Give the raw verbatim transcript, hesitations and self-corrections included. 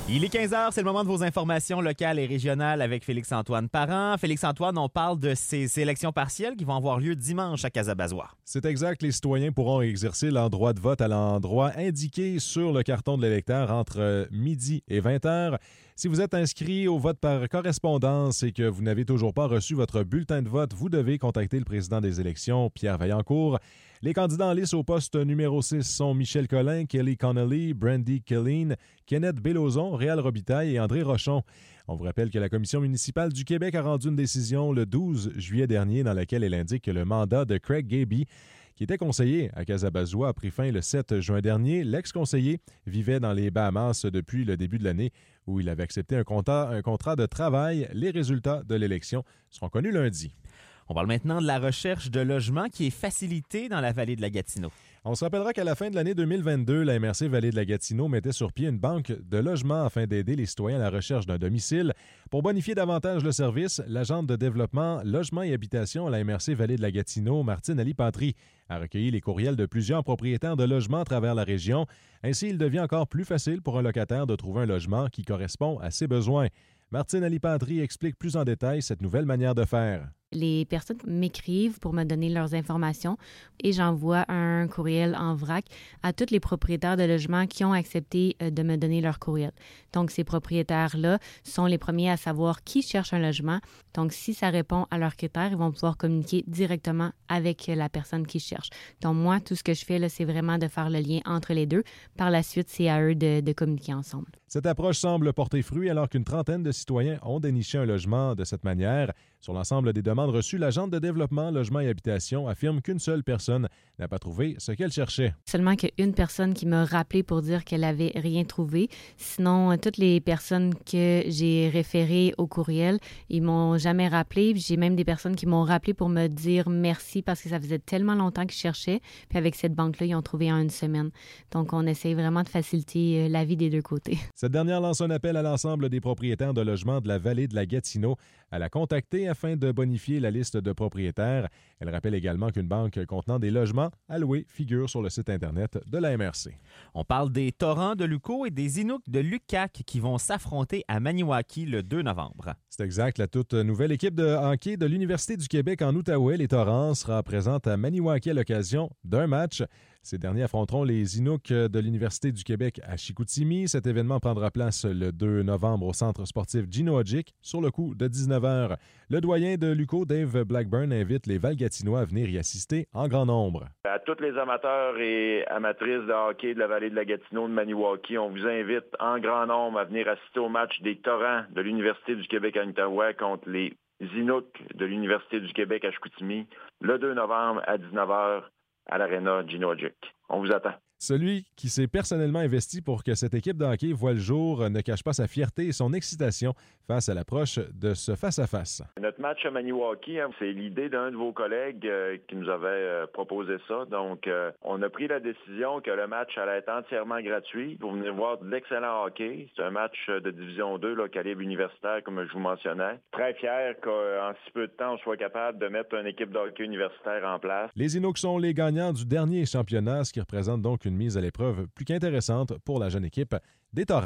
Il est quinze heures, c'est le moment de vos informations locales et régionales avec Félix-Antoine Parent. Félix-Antoine, on parle de ces élections partielles qui vont avoir lieu dimanche à Casabazois. C'est exact, les citoyens pourront exercer leur droit de vote à l'endroit indiqué sur le carton de l'électeur entre midi et vingt heures. Si vous êtes inscrit au vote par correspondance et que vous n'avez toujours pas reçu votre bulletin de vote, vous devez contacter le président des élections, Pierre Vaillancourt. Les candidats en lice au poste numéro six sont Michel Collin, Kelly Connolly, Brandy Killeen, Kenneth Bélozon, Réal Robitaille et André Rochon. On vous rappelle que la Commission municipale du Québec a rendu une décision le douze juillet dernier dans laquelle elle indique que le mandat de Craig Gaby, qui était conseiller à Casabazois, a pris fin le sept juin dernier. L'ex-conseiller vivait dans les Bahamas depuis le début de l'année où il avait accepté un contrat, un contrat de travail. Les résultats de l'élection seront connus lundi. On parle maintenant de la recherche de logements qui est facilitée dans la vallée de la Gatineau. On se rappellera qu'à la fin de l'année deux mille vingt-deux, la M R C Vallée de la Gatineau mettait sur pied une banque de logements afin d'aider les citoyens à la recherche d'un domicile. Pour bonifier davantage le service, l'agente de développement Logement et Habitation à la M R C Vallée de la Gatineau, Martine Ali-Patry, a recueilli les courriels de plusieurs propriétaires de logements à travers la région. Ainsi, il devient encore plus facile pour un locataire de trouver un logement qui correspond à ses besoins. Martine Ali-Patry explique plus en détail cette nouvelle manière de faire. Les personnes m'écrivent pour me donner leurs informations et j'envoie un courriel en vrac à tous les propriétaires de logements qui ont accepté de me donner leur courriel. Donc, ces propriétaires-là sont les premiers à savoir qui cherche un logement. Donc, si ça répond à leurs critères, ils vont pouvoir communiquer directement avec la personne qui cherche. Donc, moi, tout ce que je fais, là, c'est vraiment de faire le lien entre les deux. Par la suite, c'est à eux de, de communiquer ensemble. Cette approche semble porter fruit alors qu'une trentaine de citoyens ont déniché un logement de cette manière. Sur l'ensemble des demandes reçues, l'agente de développement, logement et habitation affirme qu'une seule personne n'a pas trouvé ce qu'elle cherchait. Seulement qu'une personne qui m'a rappelé pour dire qu'elle n'avait rien trouvé. Sinon, toutes les personnes que j'ai référées au courriel, ils m'ont jamais rappelé. J'ai même des personnes qui m'ont rappelé pour me dire merci parce que ça faisait tellement longtemps qu'ils cherchaient. Puis avec cette banque-là, ils ont trouvé en une semaine. Donc, on essaye vraiment de faciliter la vie des deux côtés. Cette dernière lance un appel à l'ensemble des propriétaires de logements de la vallée de la Gatineau à la contacter afin de bonifier la liste de propriétaires. Elle rappelle également qu'une banque contenant des logements à louer figure sur le site Internet de la M R C. On parle des Torrents de Luco et des Inuks de Lucac qui vont s'affronter à Maniwaki le deux novembre. C'est exact. La toute nouvelle équipe de hockey de l'Université du Québec en Outaouais, les Torrents, sera présente à Maniwaki à l'occasion d'un match. Ces derniers affronteront les Inuks de l'Université du Québec à Chicoutimi. Cet événement prendra place le deux novembre au centre sportif Gino Odjick sur le coup de dix-neuf heures. Le doyen de Luco, Dave Blackburn, invite les Val-Gatinois à venir y assister en grand nombre. À tous les amateurs et amatrices de hockey de la vallée de la Gatineau de Maniwaki, on vous invite en grand nombre à venir assister au match des Torrents de l'Université du Québec à Outaouais contre les Inuks de l'Université du Québec à Chicoutimi le deux novembre à dix-neuf heures à l'Arena Gino Odjick. On vous attend. Celui qui s'est personnellement investi pour que cette équipe de hockey voie le jour ne cache pas sa fierté et son excitation face à l'approche de ce face-à-face. Notre match à Maniwaki, hein, c'est l'idée d'un de vos collègues euh, qui nous avait euh, proposé ça. Donc, euh, on a pris la décision que le match allait être entièrement gratuit pour venir voir de l'excellent hockey. C'est un match de Division deux, là, calibre universitaire, comme je vous mentionnais. Très fier qu'en si peu de temps, on soit capable de mettre une équipe de hockey universitaire en place. Les Inuks sont les gagnants du dernier championnat, ce qui représente donc une mise à l'épreuve plus qu'intéressante pour la jeune équipe des Torrents.